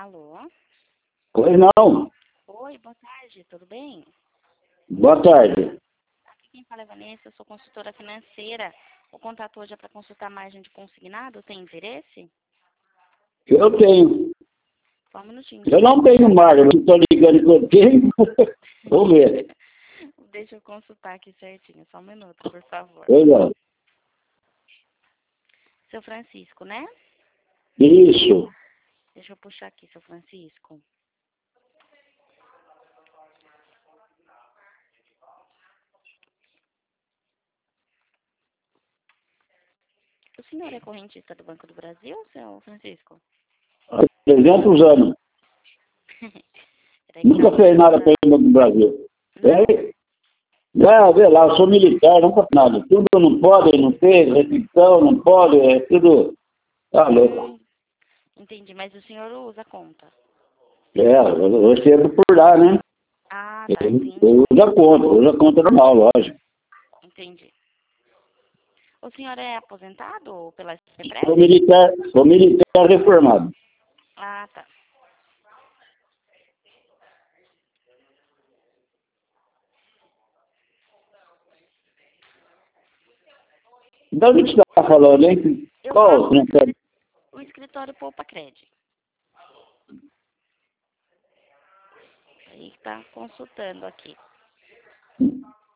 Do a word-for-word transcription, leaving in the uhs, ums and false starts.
Alô? Pois não. Oi, boa tarde, tudo bem? Boa tarde. Aqui quem fala é Vanessa, eu sou consultora financeira. O contato hoje é para consultar a margem de consignado, tem interesse? Eu tenho. Só um minutinho. Eu não tenho margem, eu estou ligando que eu tenho. Vamos ver. Deixa eu consultar aqui certinho, só um minuto, por favor. Pois não. Seu Francisco, né? Isso. Deixa eu puxar aqui, seu Francisco. O senhor é correntista do Banco do Brasil, seu Francisco? Há trezentos anos. Peraí, Nunca que fez eu- nada para ir no Brasil. Não? É, não, vê lá, eu sou militar, nunca fiz nada. Tudo não pode, não fez, restrição, não pode, é tudo. Tá louco. Hum, entendi, mas o senhor usa a conta? É, eu eu recebo por lá, né? Ah, tá, Eu, entendi. eu uso a conta, eu uso a conta normal, lógico. Entendi. O senhor é aposentado pela Sou CEPREV? militar, sou militar reformado. Ah, tá. De onde você está falando, hein? Eu Qual? falo do Não tá- escri- o escritório Poupa Crédito. Aí tá consultando aqui.